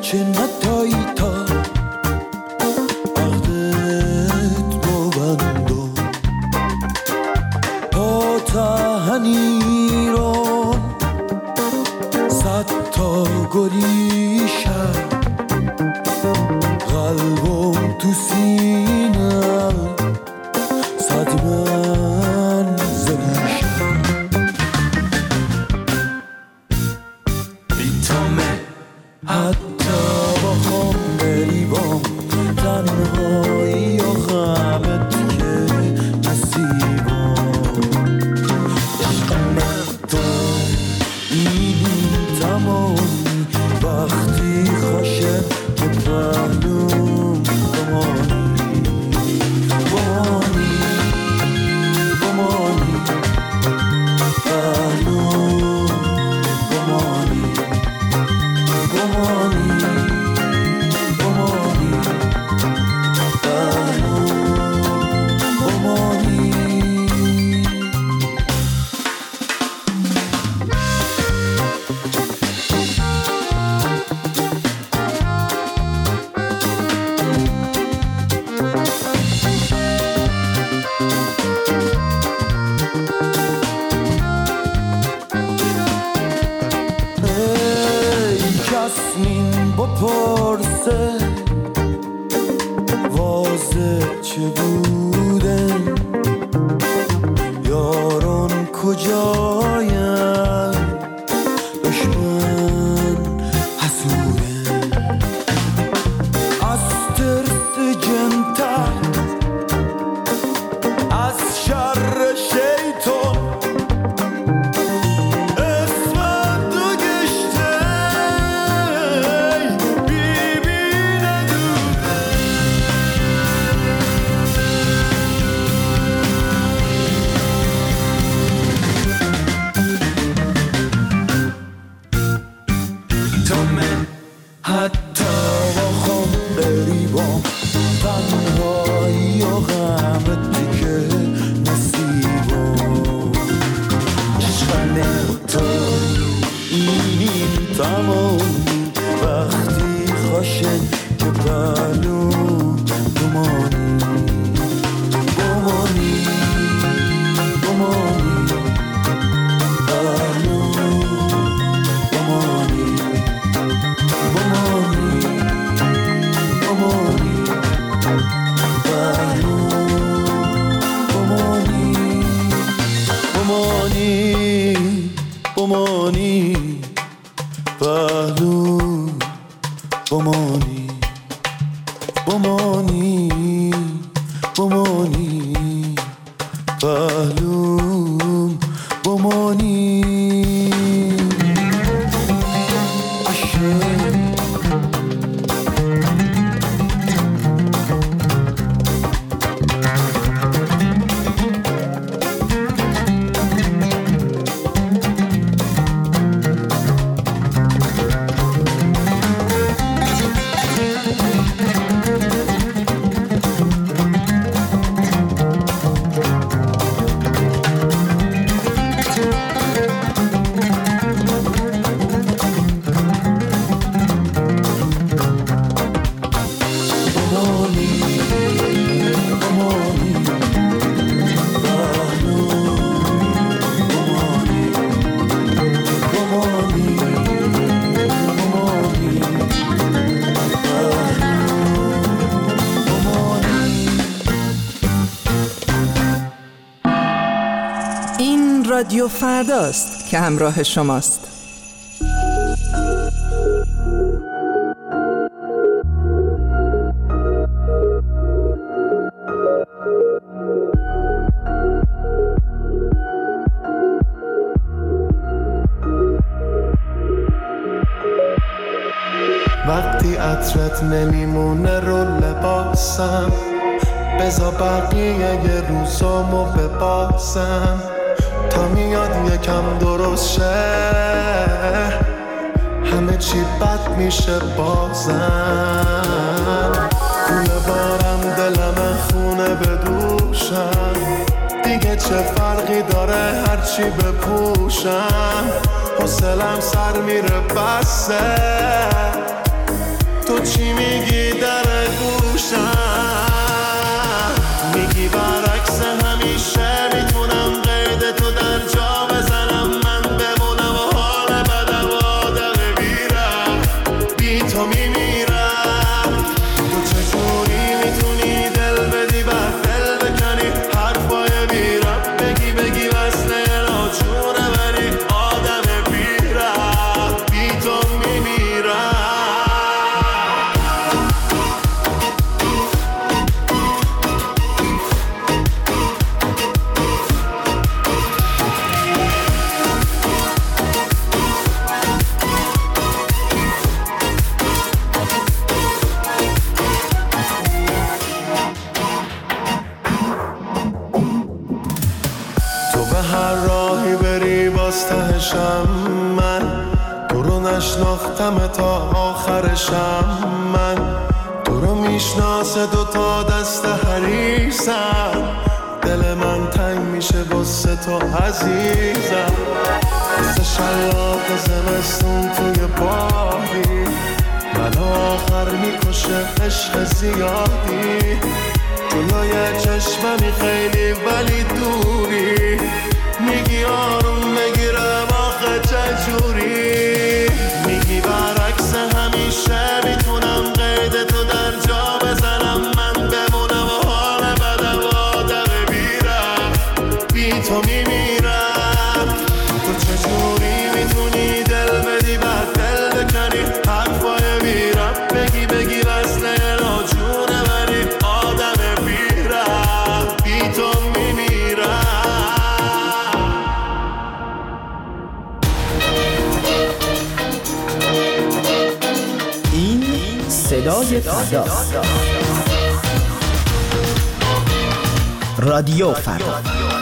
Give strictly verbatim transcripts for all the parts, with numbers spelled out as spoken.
که نتایی تا عقدت ببندم تا تهنی رو صد تا گریشم قلبم تو سینم صد من زریشم بیتامه حتی بخوام بری بام تنهایی و غمت که نصیبم عشقم تو این تمامی وقتی خوشه که پهلوم بمانی بمانی بمانی پهلوم بمانی بمانی بمانی پهلوم بمانی بپرسه واضح چه بودن یاران کجاین دشمن حسودن از ترس جنتر از شر شیطان حتی بخوام بری بام تنهایی و غمت که نصیبم عشقم تو این تمامی وقتی خوشه که پهلوم بمانی بمانی بمانی پهلوم بمانی بمانی بمانی پهلوم بمانی بمانی بمانی پهلوم بمانی بمانی بمانی پهلوم بمانی رادیو فرداست که همراه شماست. وقتی عطرت نمیمونه رو لباسم بذار بقیه یه روزامو بباسم تا میاد یکم درست شه همه چی بد میشه بازم کوله بارم دلم خونه بدوشم دیگه چه فرقی داره هرچی بپوشم حوصلم سر میره بسه چی میگی در گوشم، میگی برعکس همیشه میتونم قید تو در جا بزنم، من بمونم و حال بدم آدم بیرم بی تو میمیرم. تو چجوری میتونی دل بدی بعد دل بکنی، حرفای بیرم بگی بگی وصله ناچونه ولی آدم بیرم بی تو میمیرم. هر راهی بری باز تهشم من، تو رو نشناختم تا آخرشم من، تو رو میشناسه دو تا دست حریصم، دل من تنگ میشه واسه تو عزیزم، مثل شلاق زمستون توی باغی، من آخر میکشه عشق زیادی، جلوی چشممی خیلی ولی دوری، میگی آروم بگیرم آخه چجوری، میگی برعکس همیشه میتونم قید تو در جا بزنم، من بمونم و حال بدم آدم بیرم بی تو میمیرم. تو چجوری میتونی دل بدی بعد دل بکنی، حرفای بیرم بگی بگی وصله ناجونه ولی آدم بیرم بی تو میمیرم. این صدای فرداست. رادیو فردا.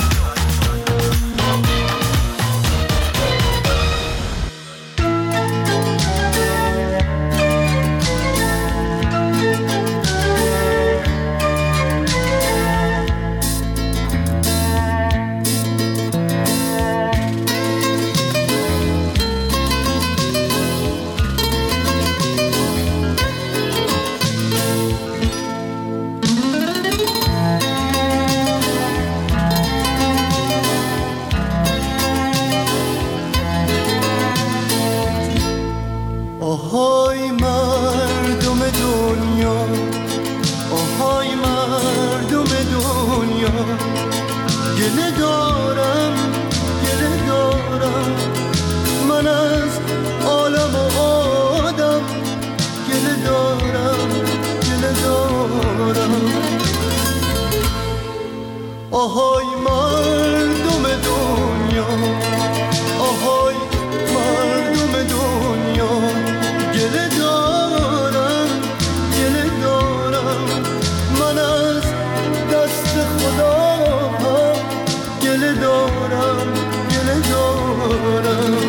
آهای مردم دنیا، آهای مردم دنیا، گله دارم گله دارم من از عالم و آدم، گله دارم گله دارم. آهای مردم دنیا، آهای مردم دنیا، گله دارم گله دارم من از دست خدا هم، گله دارم گله دارم.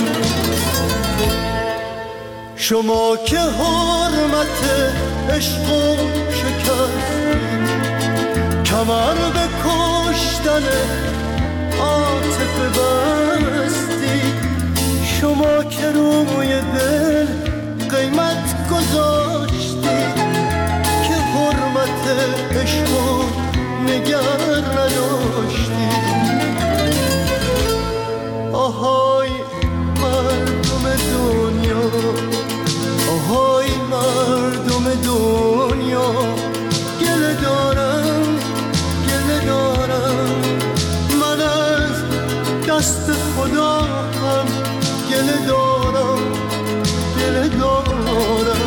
شما که حرمت عشق و شکستید، کمر به کشتن عاطفه بستید، شما که روی دل قیمت گذاشتید، که حرمت عشق و نگر نداشتید. آهای مردم دنیا، آهای مردم دنیا، گله دارم گله دارم من از دست خدا هم، گله دارم گله دارم.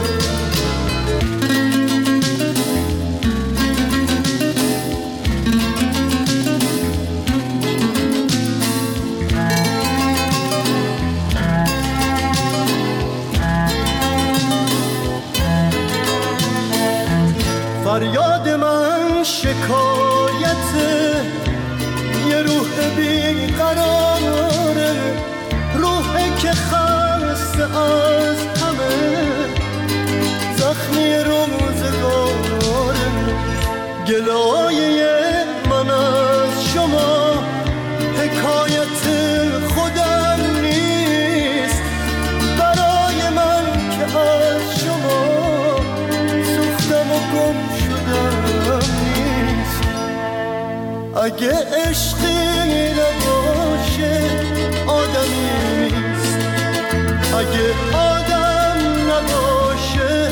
فریاد من شکایت یه روح بیقراره، روحی که خسته از همه زخمی روزگاره. گلایه من از شما حکایت خودم نیست، برای من که از شما اگه عشقی نباشه آدمی نیست، اگه آدم نباشه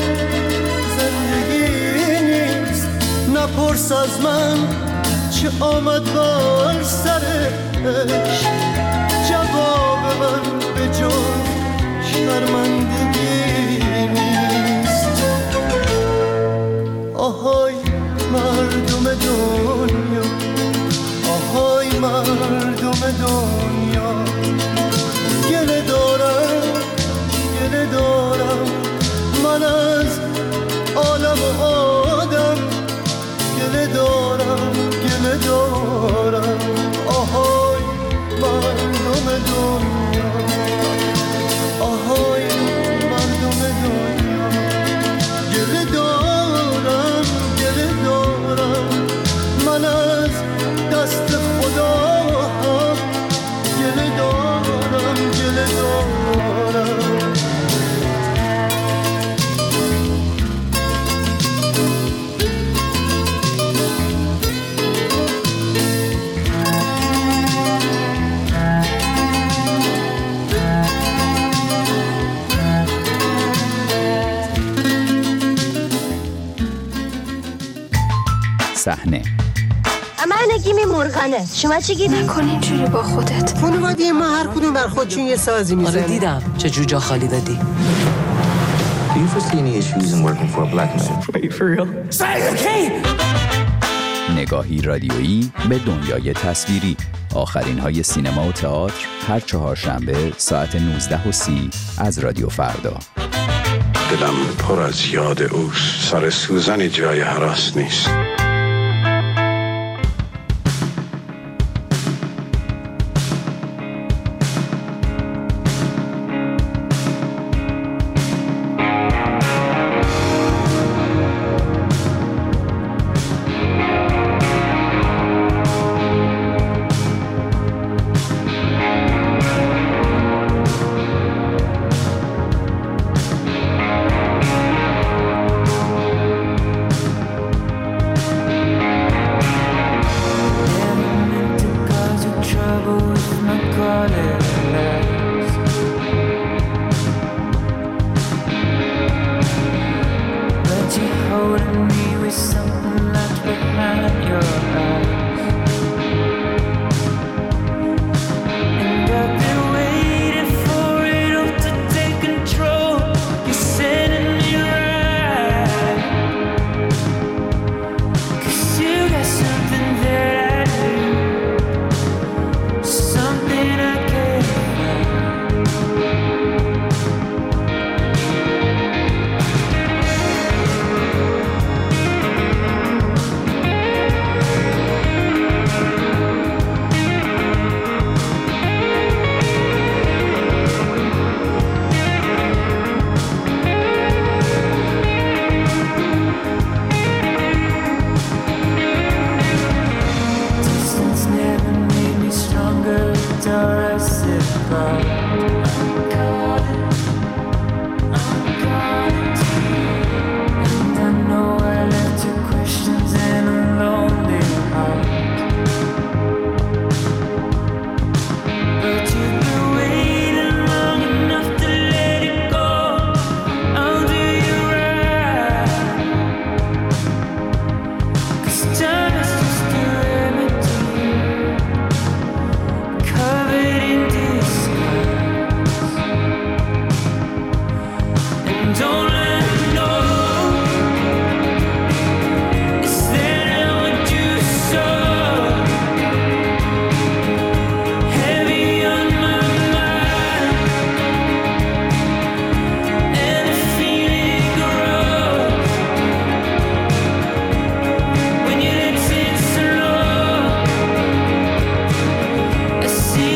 زندگی نیست. نپرس از من چه آمد بر سرش، جواب من به جز شرمندگی نیست. آهای مردم دنیا، آهای مردم دنیا، گله دارم گله دارم من از عالم و آدم، گله دارم گله دارم. آهای مردم دنیا، آهای مردم دنیا، گله دارم گله دارم من از دست خدا هم، گله دارم گله دارم. صحنه من نگیمی مرغنه، شما چی گیدی؟ نکن اینجوری با خودت. خانواده ما هر کدوم بر خودشون یه سازی میزنه. آره دیدم چه جوجا خالی دادی. Do you foresee any issues in working for a black man? Are you for real? نگاهی رادیویی به دنیای تصویری. آخرین های سینما و تئاتر هر چهارشنبه ساعت نوزده و سی از رادیو فردا. دلم پر از یاد اوست، سر سوزن جای هراس نیست.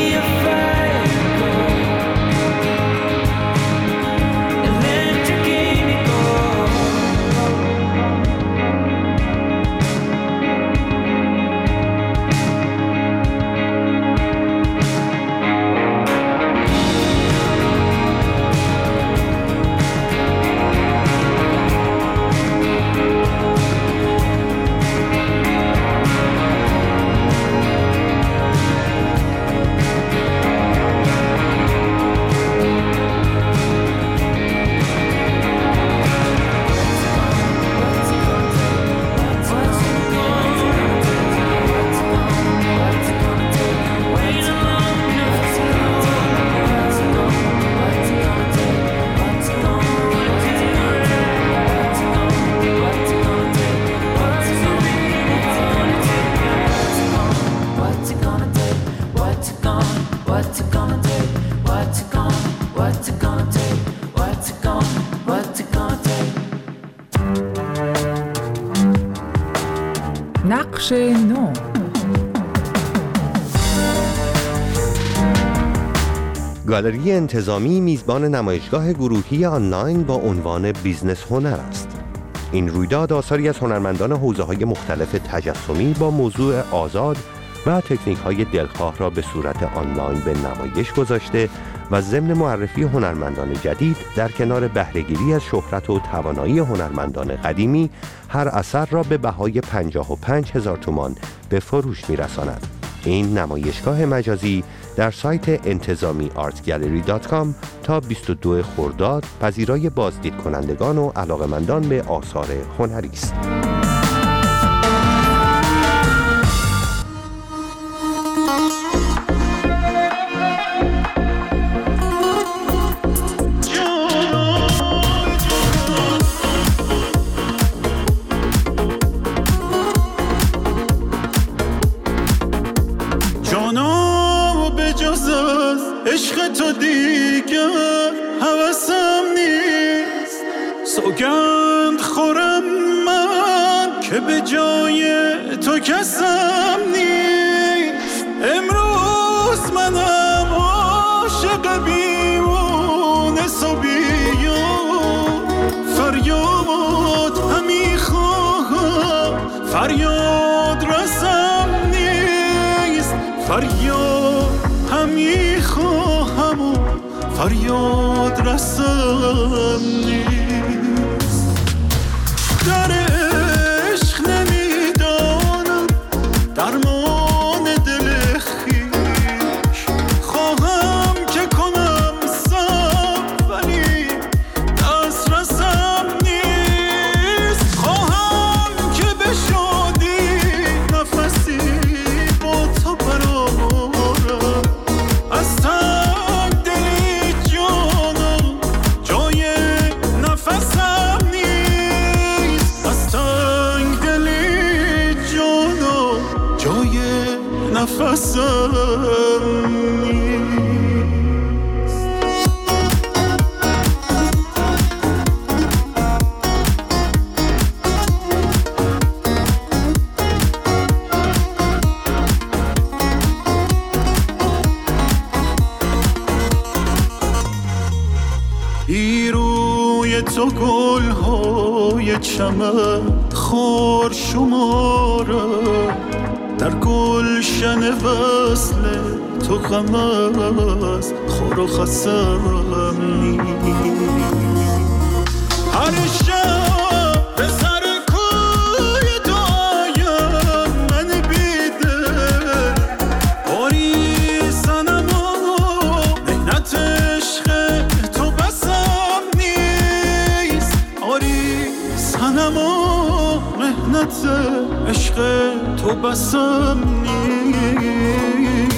Electric نقش نو. گالری انتظامی میزبان نمایشگاه گروهی آنلاین با عنوان بیزنس هنر است. این رویداد آثاری از هنرمندان حوزه‌های مختلف تجسمی با موضوع آزاد و تکنیک‌های دلخواه را به صورت آنلاین به نمایش گذاشته و ضمن معرفی هنرمندان جدید در کنار بهره‌گیری از شهرت و توانایی هنرمندان قدیمی، هر اثر را به بهای پنجاه و پنج هزار تومان به فروش می‌رساند. این نمایشگاه مجازی در سایت انتظامی آرت گالری دات کام تا بیست و دو خرداد پذیرای بازدید کنندگان و علاقمندان به آثار هنری است. عشق تو دیگر هوسم نیست، سوگند خورم من که به جای تو کسم نیست. امروز منم عاشق بیمونس و بیون، فریاد همی خواهم فریاد رسم نیست، فریاد همی خواهم و فریاد رسم نیست. در عشق نمیدانم درمان دل خویش، خواهم که کنم صبر ولی دست رسم نیست. خواهم که به شادی نفسی با تو برارم، از تنگ دلی جانم جای نفسم نیست، از تنگ دلی جانم جای نفسم نیست. روی تو گل‌های چمن خار شماره، در گلشن وصل تو غم از خور و خسم نیست. هر شب به سر کوی تو آیم من بیدل، باری صنم و مهنت عشق تو بسم نیست، آری صنم و مهنت عشق تو بسم نیست.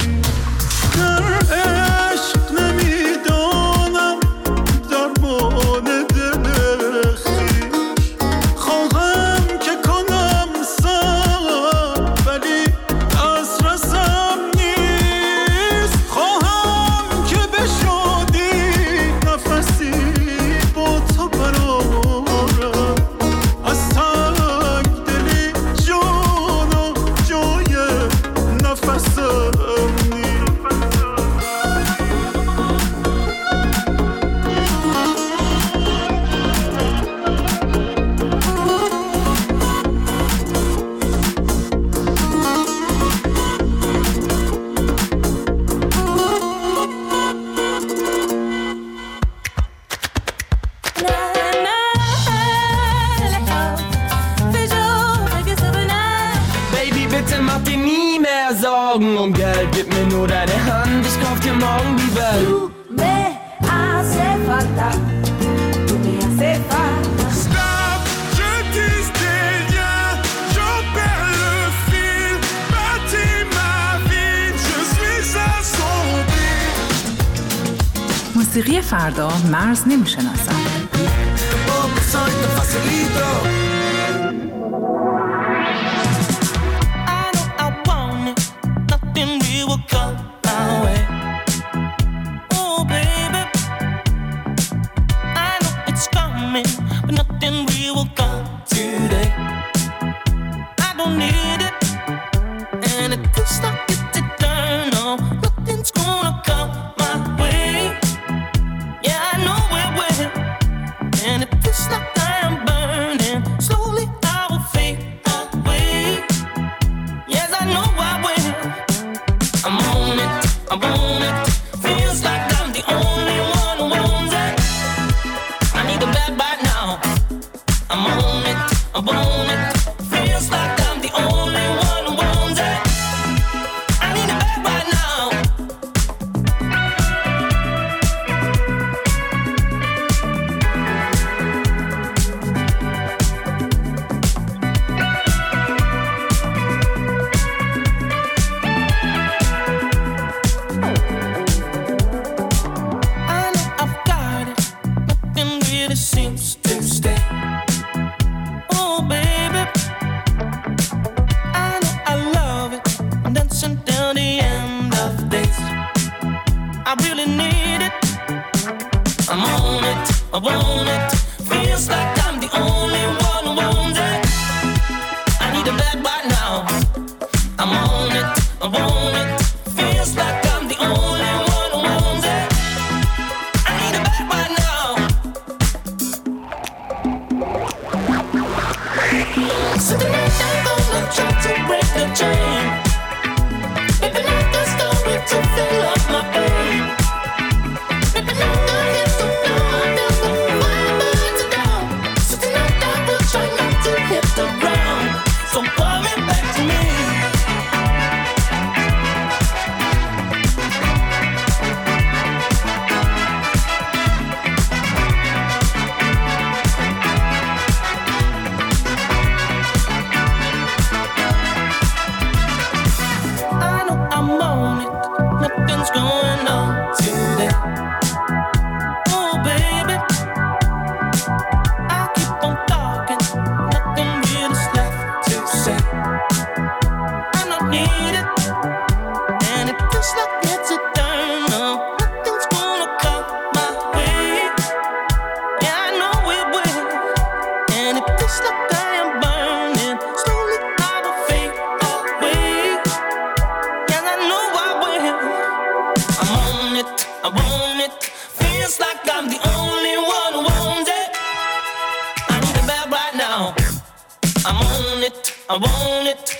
در عشق نمیدانم درمان دل خویش، خواهم که کنم صبر ولی دست رسم نیست. خواهم که به شادی نفسی با تو برارم، از تنگ دلی جانم جای نفسم نیست. Baby, bitte mach dir nie mehr Sorgen um Geld, gib mir nur deine Hand, ich kauf dir morgen die Welt. Tu me hace falta, tu me hace falta. Stop, je dis des liens, j'en perds le fil, bâtis ma vie, je suis assombri. موسیقی فردا مرز نمیشناسد. Soy tu facilito. But nothing real will come today. I don't need feels like I am burning. Slowly I will fade away. Yes, I know I will. I'm on it, I'm on it. Feels like I'm the only one who owns it. I need a bed right now. I'm on it, I'm on it. Feels like I'm the only one who owns it. I need a bed right now. I know I've got it. Nothing really seems to stay. Oh, baby. I know I love it. Dancing till the end of days. I really need it. I'm on it. I want it. Feels like I'm the only one who owns it. I need a bed right now. I'm on it. I want it. Feels like I'm the only one who owns it. I need a bed right now. So tonight I'm gonna try to break the chain. Baby, like the story to fill up my brain. Baby, like the hits to blow up the fire burns down. So tonight I will try not to hit the ground. So come it back to me. I know I'm on it. Nothing's going on today. Oh, baby. I keep on talking. Nothing really's left to say. I don't need it. And it feels like it's eternal. Nothing's gonna come my way. Yeah, I know it will. And it feels like I am burning. Slowly I will fade away. Yes, I know I will. I'm on it, I want it. Feels like I'm the only one who owns it. I need a bed right now. I'm on it, I want it.